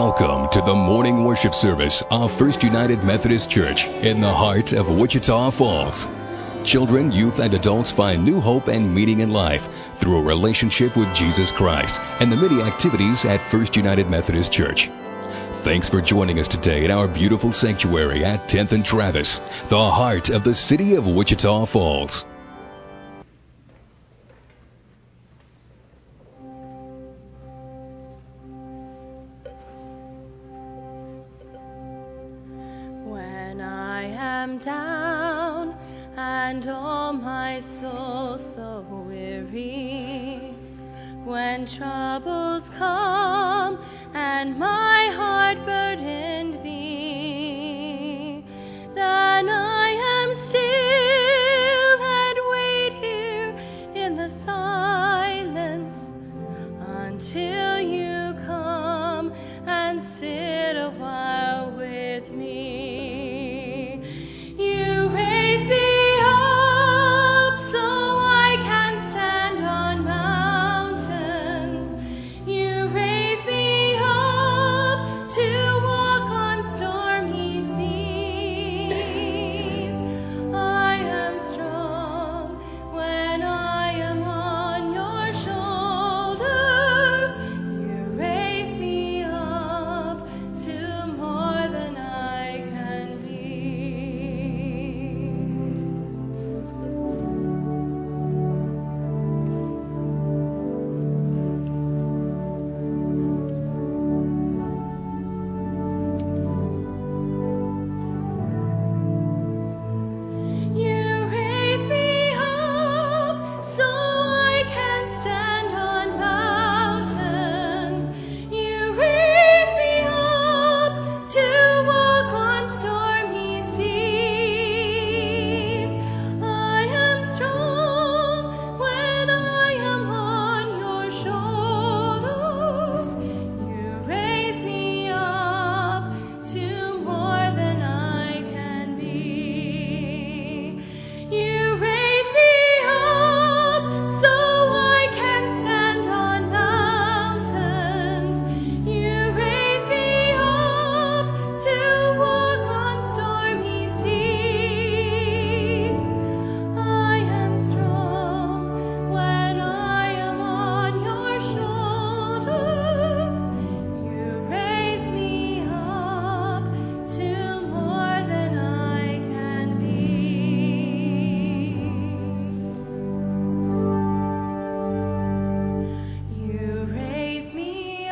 Welcome to the morning worship service of First United Methodist Church in the heart of Wichita Falls. Children, youth, and adults find new hope and meaning in life through a relationship with Jesus Christ and the many activities at First United Methodist Church. Thanks for joining us today in our beautiful sanctuary at 10th and Travis, the heart of the city of Wichita Falls. When I am down and all my soul so weary, when troubles come and my heart burdened be, then I am still and wait here in the silence until you come and sit a while with me. You raise me up so I can stand on mountains. You raise me up to walk on stormy seas. I am strong when I am on your shoulders. You raise me up to more than I can be. You raise me up so I can stand on mountains. You raise me up to walk on stormy seas. I am strong when I am on your shoulders. You raise me up to more than I can be. You raise me up so I can stand on mountains. You raise me up to walk on stormy seas. I am strong when I am on your shoulders. You raise me up to more than I can be. You raise me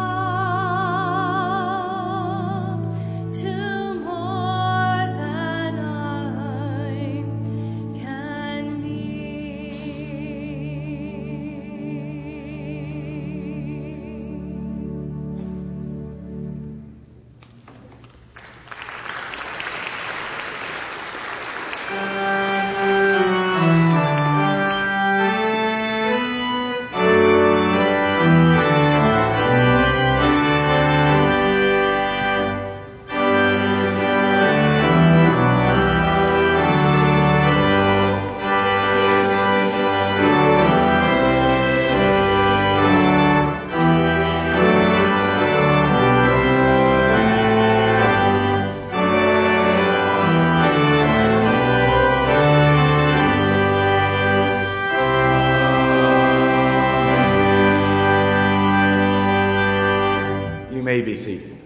up to more than I can You may be seated.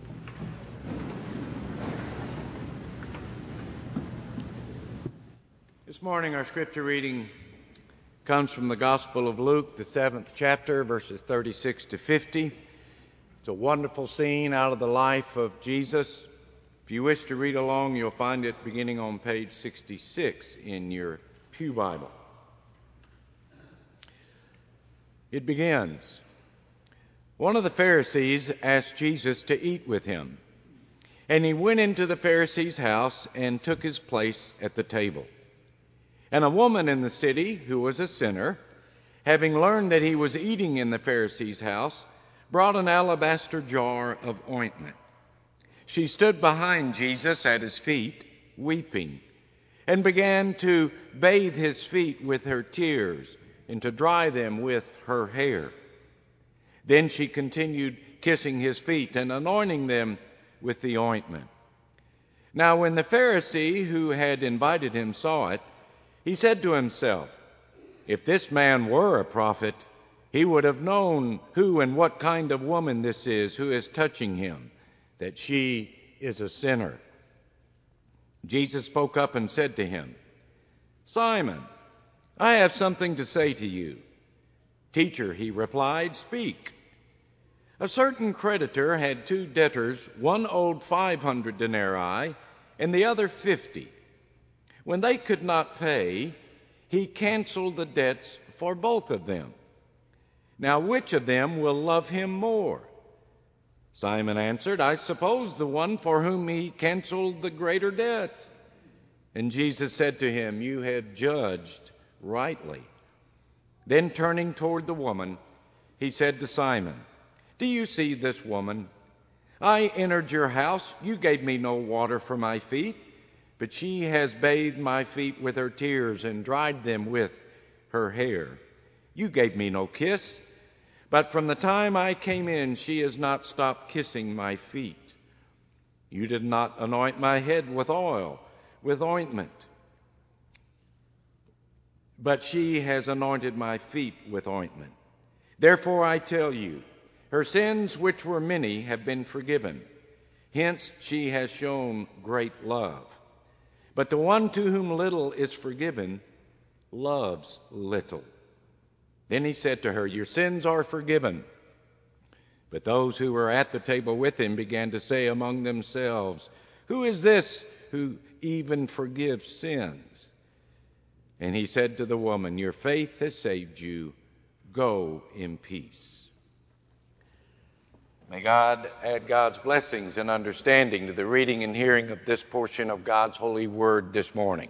This morning our scripture reading comes from the Gospel of Luke, the 7th chapter, verses 36 to 50. It's a wonderful scene out of the life of Jesus. If you wish to read along, you'll find it beginning on page 66 in your Pew Bible. It begins. One of the Pharisees asked Jesus to eat with him, and he went into the Pharisee's house and took his place at the table. And a woman in the city, who was a sinner, having learned that he was eating in the Pharisee's house, brought an alabaster jar of ointment. She stood behind Jesus at his feet, weeping, and began to bathe his feet with her tears and to dry them with her hair. Then she continued kissing his feet and anointing them with the ointment. Now when the Pharisee who had invited him saw it, he said to himself, "If this man were a prophet, he would have known who and what kind of woman this is who is touching him, that she is a sinner." Jesus spoke up and said to him, "Simon, I have something to say to you." "Teacher," he replied, "speak." A certain creditor had 2 debtors. One owed 500 denarii and the other 50. When they could not pay, he canceled the debts for both of them. Now which of them will love him more? Simon answered, "I suppose the one for whom he canceled the greater debt." And Jesus said to him, "You have judged rightly." Then turning toward the woman, he said to Simon, "Do you see this woman? I entered your house. You gave me no water for my feet, but she has bathed my feet with her tears and dried them with her hair. You gave me no kiss, but from the time I came in, she has not stopped kissing my feet. You did not anoint my head with oil, with ointment, but she has anointed my feet with ointment. Therefore I tell you, her sins, which were many, have been forgiven. Hence she has shown great love. But the one to whom little is forgiven loves little." Then he said to her, "Your sins are forgiven." But those who were at the table with him began to say among themselves, "Who is this who even forgives sins?" And he said to the woman, "Your faith has saved you. Go in peace." May God add God's blessings and understanding to the reading and hearing of this portion of God's holy word this morning.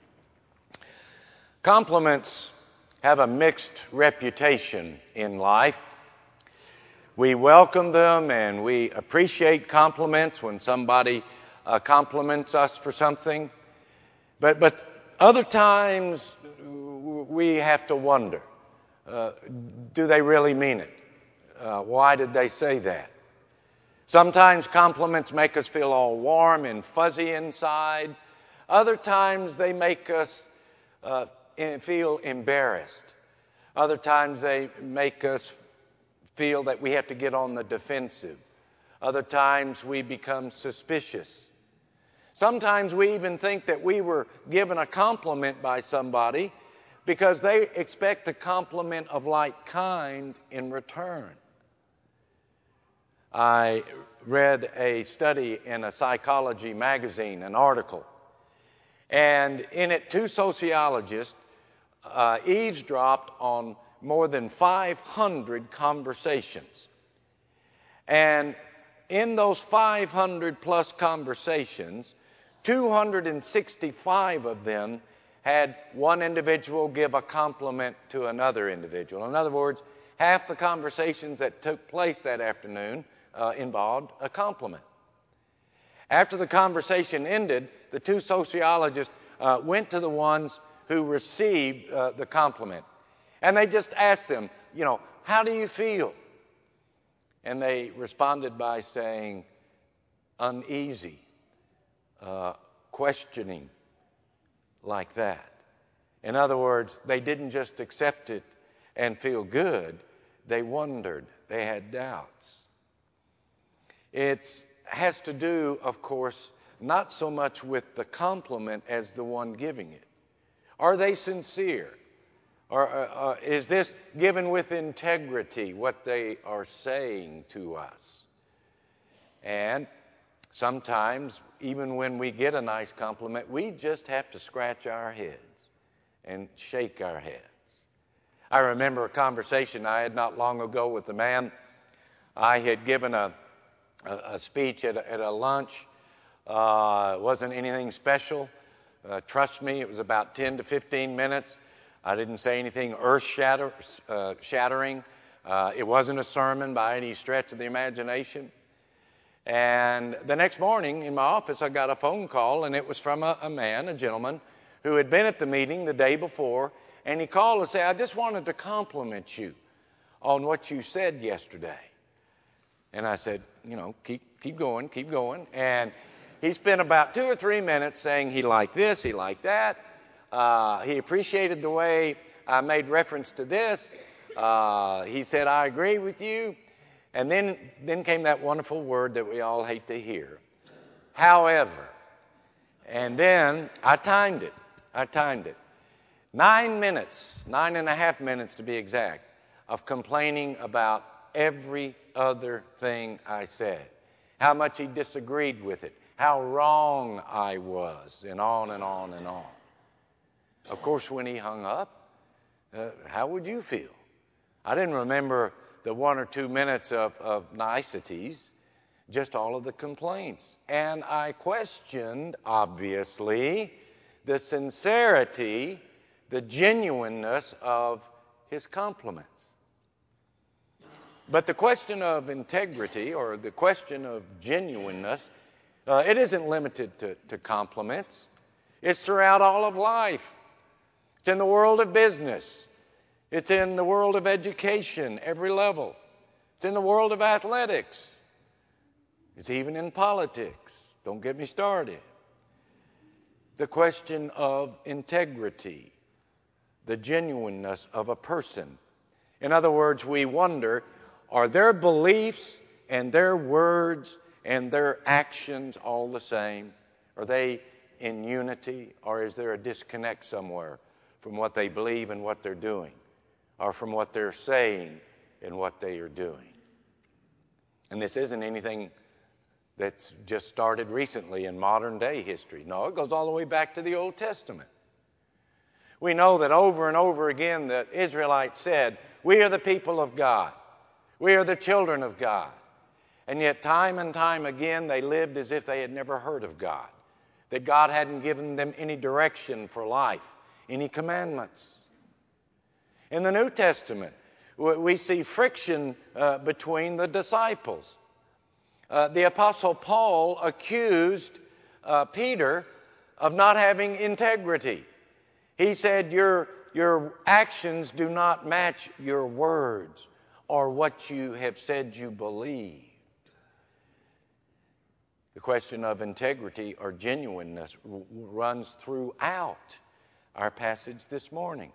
Compliments have a mixed reputation in life. We welcome them and we appreciate compliments when somebody compliments us for something. But other times we have to wonder, do they really mean it? Why did they say that? Sometimes compliments make us feel all warm and fuzzy inside. Other times they make us feel embarrassed. Other times they make us feel that we have to get on the defensive. Other times we become suspicious. Sometimes we even think that we were given a compliment by somebody because they expect a compliment of like kind in return. I read a study in a psychology magazine, an article, and in it 2 sociologists eavesdropped on more than 500 conversations. And in those 500 plus conversations, 265 of them had one individual give a compliment to another individual. In other words, half the conversations that took place that afternoon involved a compliment. After the conversation ended, the 2 sociologists went to the ones who received the compliment. And they just asked them, how do you feel? And they responded by saying, uneasy, questioning, like that. In other words, they didn't just accept it and feel good. They wondered. They had doubts. It has to do, of course, not so much with the compliment as the one giving it. Are they sincere? Or is this given with integrity, what they are saying to us? And sometimes, even when we get a nice compliment, we just have to scratch our heads and shake our heads. I remember a conversation I had not long ago with a man. I had given a speech at a lunch. It wasn't anything special. Trust me, it was about 10 to 15 minutes. I didn't say anything earth-shattering. It wasn't a sermon by any stretch of the imagination. And the next morning in my office, I got a phone call, and it was from a gentleman, who had been at the meeting the day before, and he called and said, "I just wanted to compliment you on what you said yesterday." And I said, keep going. And he spent about 2 or 3 minutes saying he liked this, he liked that. He appreciated the way I made reference to this. He said, I agree with you. And then came that wonderful word that we all hate to hear. However. And then I timed it. 9 minutes, 9.5 minutes to be exact, of complaining about every other thing I said. How much he disagreed with it. How wrong I was, and on and on and on. Of course, when he hung up, how would you feel? I didn't remember the 1 or 2 minutes of niceties, just all of the complaints. And I questioned, obviously, the sincerity, the genuineness of his compliments. But the question of integrity, or the question of genuineness, it isn't limited to compliments. It's throughout all of life. It's in the world of business. It's in the world of education, every level. It's in the world of athletics. It's even in politics. Don't get me started. The question of integrity, the genuineness of a person. In other words, we wonder, are their beliefs and their words and their actions all the same? Are they in unity, or is there a disconnect somewhere from what they believe and what they're doing, or from what they're saying and what they are doing? And this isn't anything that's just started recently in modern day history. No, it goes all the way back to the Old Testament. We know that over and over again the Israelites said, we are the people of God. We are the children of God. And yet time and time again they lived as if they had never heard of God. That God hadn't given them any direction for life, any commandments. In the New Testament, we see friction between the disciples. The Apostle Paul accused Peter of not having integrity. He said, your actions do not match your words or what you have said you believe. The question of integrity or genuineness runs throughout our passage this morning.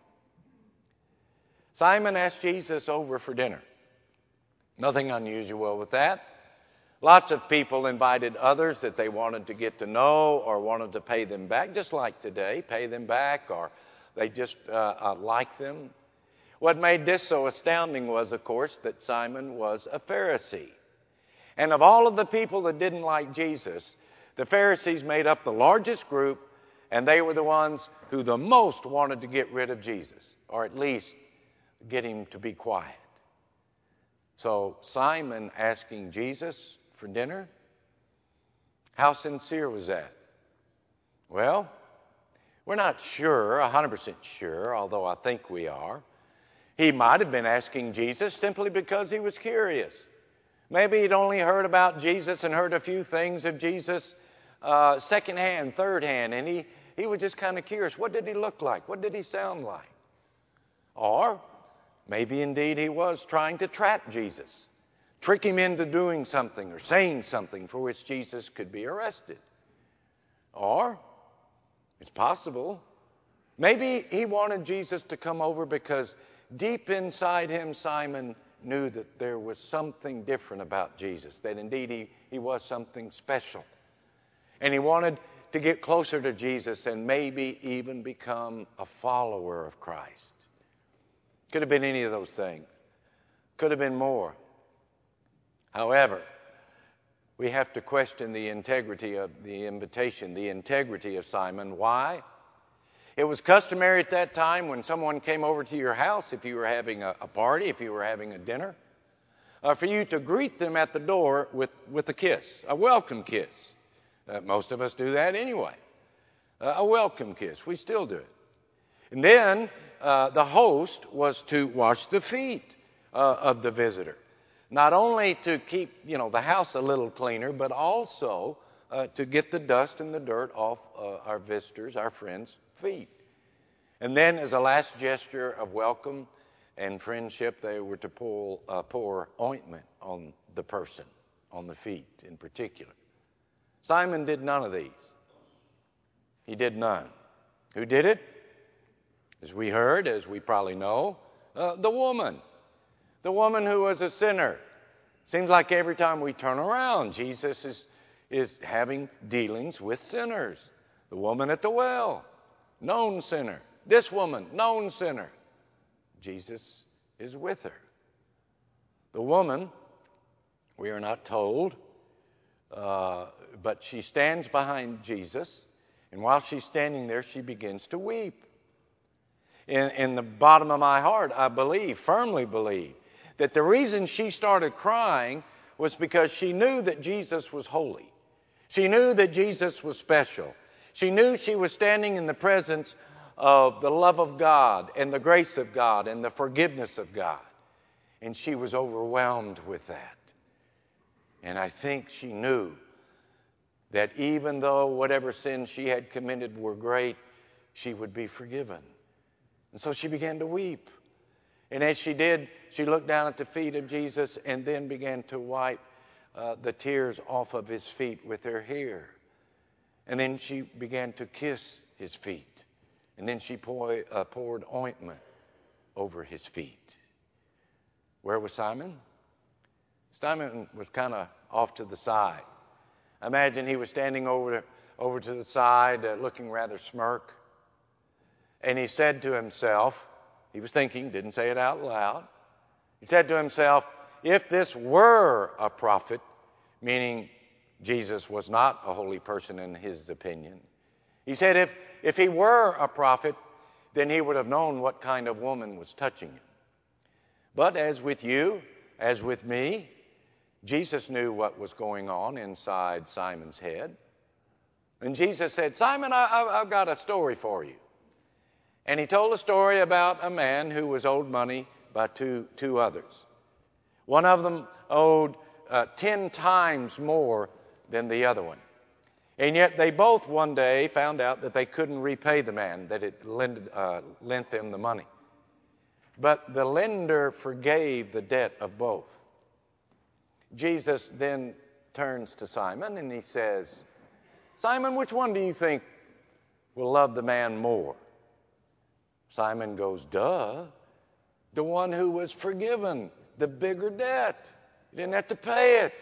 Simon asked Jesus over for dinner. Nothing unusual with that. Lots of people invited others that they wanted to get to know or wanted to pay them back, just like today, pay them back, or they just like them. What made this so astounding was, of course, that Simon was a Pharisee. And of all of the people that didn't like Jesus, the Pharisees made up the largest group, and they were the ones who the most wanted to get rid of Jesus, or at least get him to be quiet. So Simon asking Jesus for dinner, how sincere was that? Well, we're not sure, 100% sure, although I think we are. He might have been asking Jesus simply because he was curious. Maybe he'd only heard about Jesus and heard a few things of Jesus secondhand, thirdhand, and he was just kind of curious. What did he look like? What did he sound like? Or maybe indeed he was trying to trap Jesus, trick him into doing something or saying something for which Jesus could be arrested. Or, it's possible, maybe he wanted Jesus to come over because deep inside him, Simon knew that there was something different about Jesus, that indeed he was something special. And he wanted to get closer to Jesus and maybe even become a follower of Christ. Could have been any of those things. Could have been more. However, we have to question the integrity of the invitation, the integrity of Simon. Why? It was customary at that time when someone came over to your house, if you were having a party, if you were having a dinner, for you to greet them at the door with a kiss, a welcome kiss. Most of us do that anyway. A welcome kiss. We still do it. And then the host was to wash the feet of the visitor. Not only to keep, the house a little cleaner, but also to get the dust and the dirt off our visitors, our friends' feet. And then as a last gesture of welcome and friendship, they were to pour ointment on the person, on the feet in particular. Simon did none of these. He did none. Who did it? As we heard, as we probably know, the woman. The woman who was a sinner. Seems like every time we turn around, Jesus is having dealings with sinners. The woman at the well, known sinner. This woman, known sinner. Jesus is with her. The woman, we are not told, but she stands behind Jesus, and while she's standing there, she begins to weep. In the bottom of my heart, I believe, firmly believe, that the reason she started crying was because she knew that Jesus was holy. She knew that Jesus was special. She knew she was standing in the presence of the love of God and the grace of God and the forgiveness of God. And she was overwhelmed with that. And I think she knew that even though whatever sins she had committed were great, she would be forgiven. And so she began to weep. And as she did, she looked down at the feet of Jesus and then began to wipe the tears off of his feet with her hair. And then she began to kiss his feet. And then she poured ointment over his feet. Where was Simon? Simon was kind of off to the side. I imagine he was standing over to the side, looking rather smirk. And he said to himself, he was thinking, didn't say it out loud. He said to himself, if this were a prophet, meaning Jesus was not a holy person in his opinion. He said if he were a prophet, then he would have known what kind of woman was touching him. But as with you, as with me, Jesus knew what was going on inside Simon's head. And Jesus said, Simon, I've got a story for you. And he told a story about a man who was owed money by two others. One of them owed 10 times more than the other one. And yet they both one day found out that they couldn't repay the man that had lent them the money. But the lender forgave the debt of both. Jesus then turns to Simon and he says, Simon, which one do you think will love the man more? Simon goes, duh, the one who was forgiven, the bigger debt. You didn't have to pay it.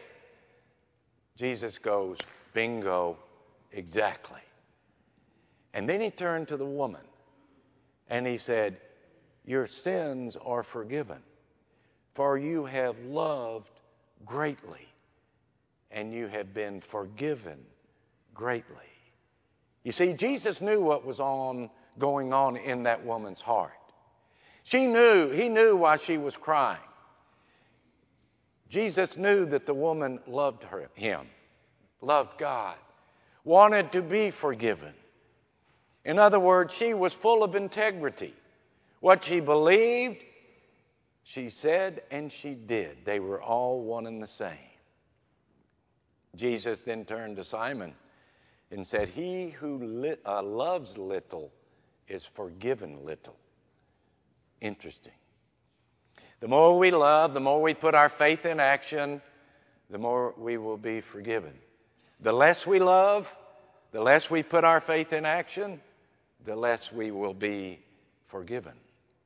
Jesus goes, bingo, exactly. And then he turned to the woman and he said, your sins are forgiven, for you have loved greatly, and you have been forgiven greatly. You see, Jesus knew what was going on in that woman's heart. He knew why she was crying. Jesus knew that the woman loved him, loved God, wanted to be forgiven. In other words, she was full of integrity. What she believed, she said, and she did. They were all one and the same. Jesus then turned to Simon and said, he who loves little is forgiven little. Interesting. The more we love, the more we put our faith in action, the more we will be forgiven. The less we love, the less we put our faith in action, the less we will be forgiven.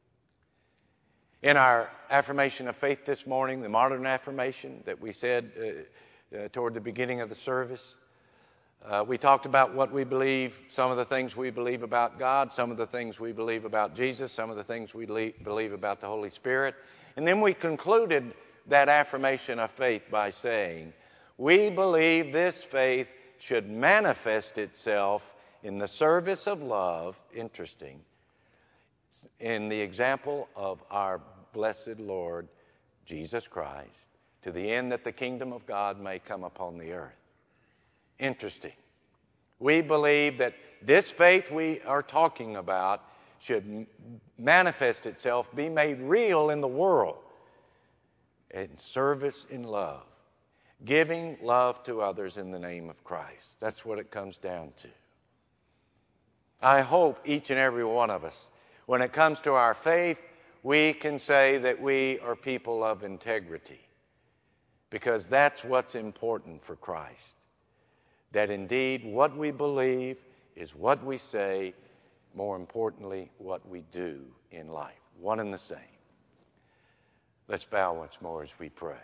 In our affirmation of faith this morning, the modern affirmation that we said toward the beginning of the service, we talked about what we believe, some of the things we believe about God, some of the things we believe about Jesus, some of the things we believe about the Holy Spirit. And then we concluded that affirmation of faith by saying, we believe this faith should manifest itself in the service of love, interesting, in the example of our blessed Lord Jesus Christ, to the end that the kingdom of God may come upon the earth. Interesting. We believe that this faith we are talking about should manifest itself, be made real in the world, in service in love, giving love to others in the name of Christ. That's what it comes down to. I hope each and every one of us, when it comes to our faith, we can say that we are people of integrity. because that's what's important for Christ. That indeed what we believe is what we say, more importantly, what we do in life. One and the same. Let's bow once more as we pray.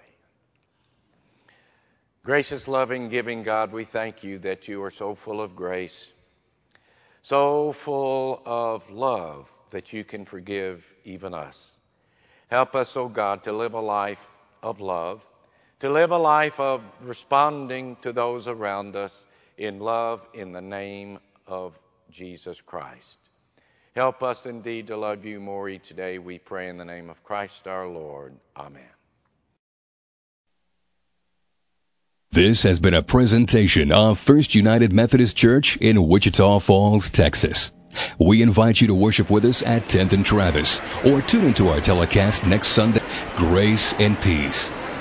Gracious, loving, giving God, we thank you that you are so full of grace, so full of love that you can forgive even us. Help us, O God, to live a life of love, to live a life of responding to those around us in love in the name of Jesus Christ. Help us indeed to love you more each day, we pray in the name of Christ our Lord. Amen. This has been a presentation of First United Methodist Church in Wichita Falls, Texas. We invite you to worship with us at 10th and Travis, or tune into our telecast next Sunday. Grace and peace.